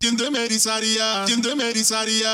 जिंद मेरी सारिया, जिंद मेरी सारिया.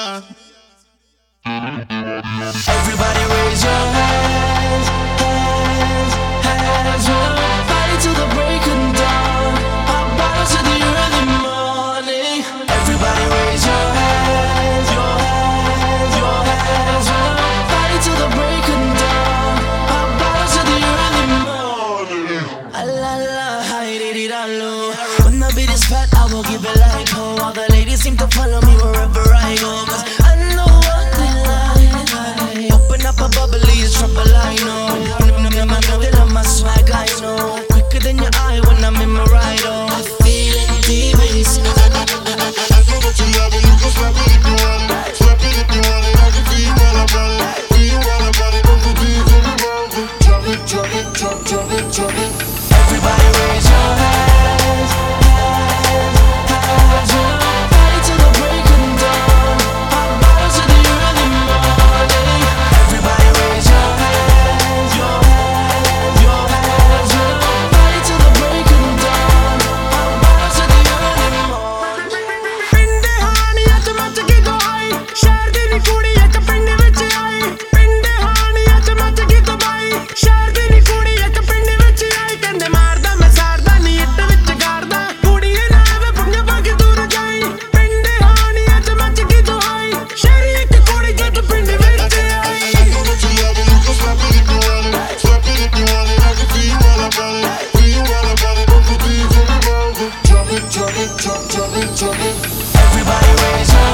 Everybody raise your hands, hands, hands up. Party till the break of dawn. Pop bottles till the early morning. Everybody raise your hands, your hands, your hands up. Party till the break of dawn. Pop bottles till the early morning. La la, hi di da lo. When the beat is fat, I will give it like ho. All the ladies seem to follow me wherever I go. 'Cause I know what they like. Open up a bubbly, it's trouble I know. They love my swag, I know. Quicker than your eye when I'm in my ride, oh. I feel it deep inside. I know that you love it, you can slap it if you want it. Slap it if you want it, I can feel you all about it. Feel you all about it, don't forget about it. Drop it, drop it, drop it, drop it. Everybody raise your hands, hands, hands up. Party till the break of dawn. Pop bottles till the early morning. Everybody raise your hands, your hands, your hands up. Party till the break of dawn. Pop bottles till the early morning. ਪਿੰਡੇ ਹਾਨੀਆਂ ਚ ਮੱਚ ਗਈ ਦਵਾਈ ਸ਼ਹਿਰ ਦੀ ਨੀ ਕੁੜੀ ਇੱਕ ਪਿੰਡ ਵਿੱਚ ਆਈ ਪਿੰਡੇ ਹਾਨੀਆਂ ਚ ਮੱਚ ਗਈ ਦਵਾਈ ਸ਼ਹਿਰ ਦੀ ਨੀ ਕੁੜੀ ਇੱਕ ਪਿੰਡ ਵਿੱਚ ਆਈ ਕਹਿੰਦੇ ਮਾਰਦਾ ਮੈਂ ਸਾਰਦਾ ਨੀ ਇੱਟ ਵਿੱਚ ਗਾਰਦਾ ਕੁੜੀਏ ਨਾ ਵੇ ਪੁੰਨੇ ਵਗ ਦੂਰ ਜਾਈ ਪਿੰਡੇ ਹਾਨੀਆਂ ਚ ਮੱਚ ਗਈ ਦਵਾਈ ਸ਼ਹਿਰ ਇੱਕ ਕੁੜੀ ਜਦ ਪਿੰਡ ਵਿੱਚ ਆਈ I know that you love it, you can slap it if you want it. Slap it if you want it, I can feel you all about it. Feel you all about it, don't forget about it. Drop it, drop it, drop it, drop it. Everybody raise your